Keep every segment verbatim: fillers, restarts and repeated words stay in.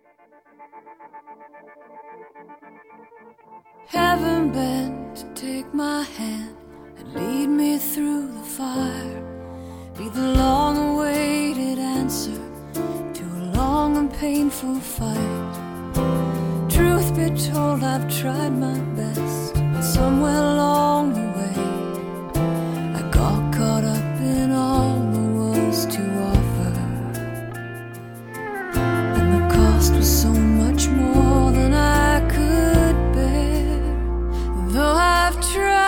Heaven bent to take my hand and lead me through the fire. Be the long-awaited answer to a long and painful fight. Truth be told, I've tried my best, but somewhere along the way I got caught up in all there was to offer, and the cost was so much more than I could bear. Though I've tried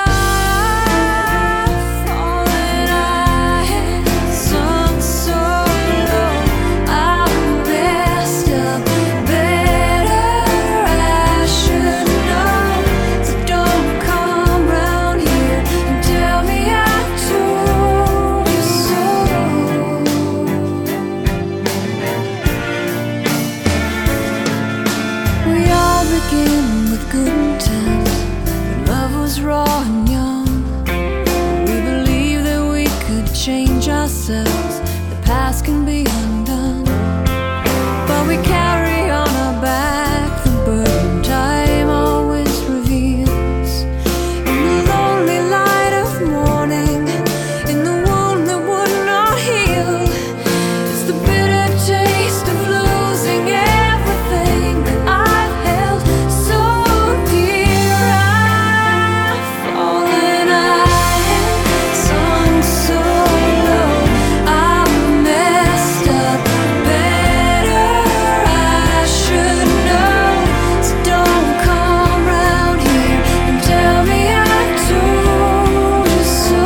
good intent, when love was raw and young. We believed that we could change ourselves, the past can be undone. But we carry on our back the burden time always reveals. In the lonely light of morning, in the wound that would not heal, it's the bitter taste of losing everything that I've held so dear. I've fallen, I have sunk so low, I've messed up better, I should know. So don't come round here and tell me I told you so.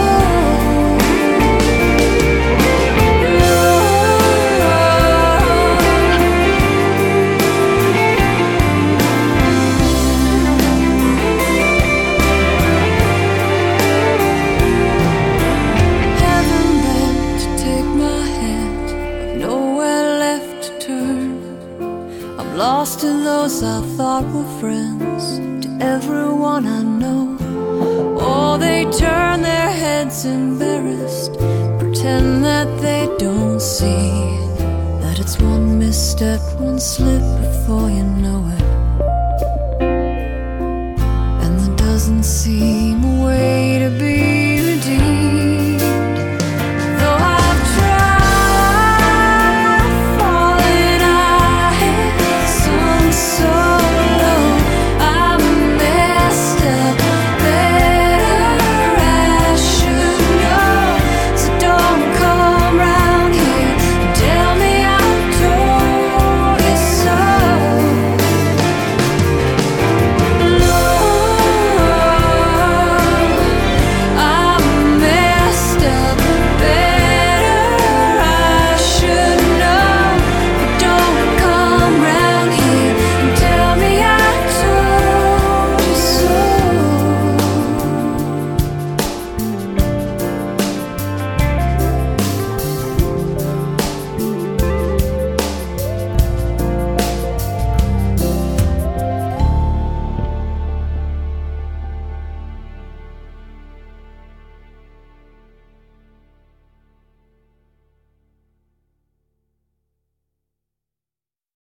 Heaven bent to take my hand, I've nowhere left to turn. I'm lost to those I thought were friends, to everyone I know. Or they turn their heads embarrassed, pretend that they don't see that it's one misstep, one slip before you know it. And there doesn't seem a way to be